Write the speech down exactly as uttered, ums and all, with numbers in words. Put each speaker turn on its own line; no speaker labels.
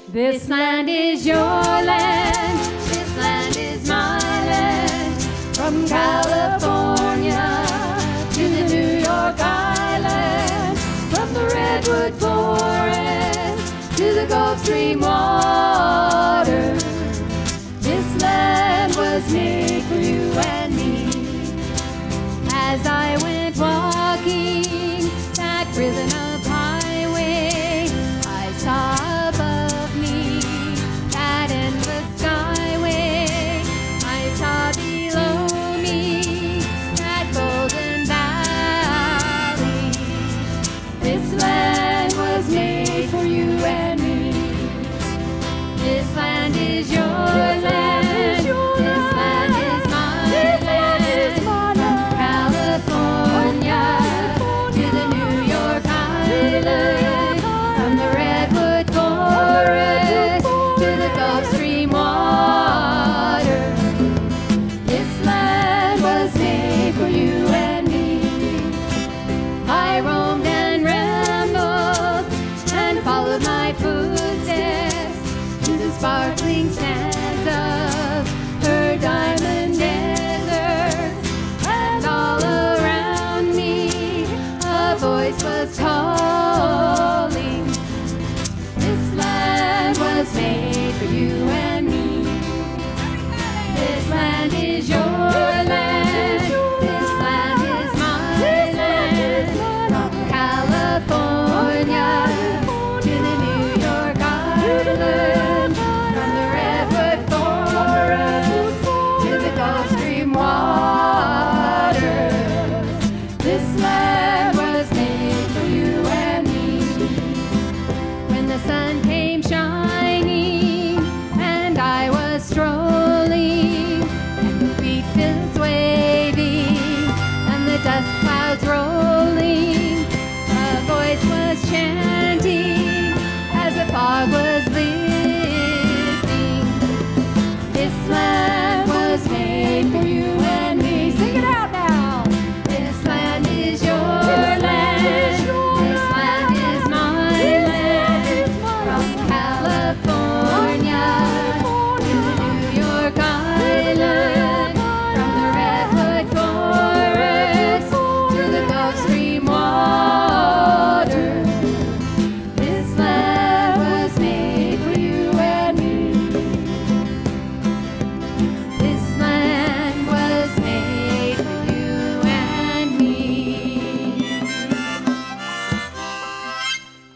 This land is your land, this land is my land. From California to the New York Island, from the Redwood Forest to the Gulf Stream water. This land was made for you and me. As I went walking that Rhythm highway, I saw above me that endless skyway. I saw below me that golden valley. This land was made for you and me. This land is your land. This land is my land. From California to the New York Island, from the Redwood Forest to the Gulf Stream water. This land was made for you and me. I roamed and rambled and followed my footsteps to the sparkling sands of her diamond deserts, and all around me a voice was calling. This land was made for you and me. This land is your land. This land is my land. From California to the New York Island, from the Redwood Forest to the Gulf Stream water. This land was made for you and me. When the sun came shining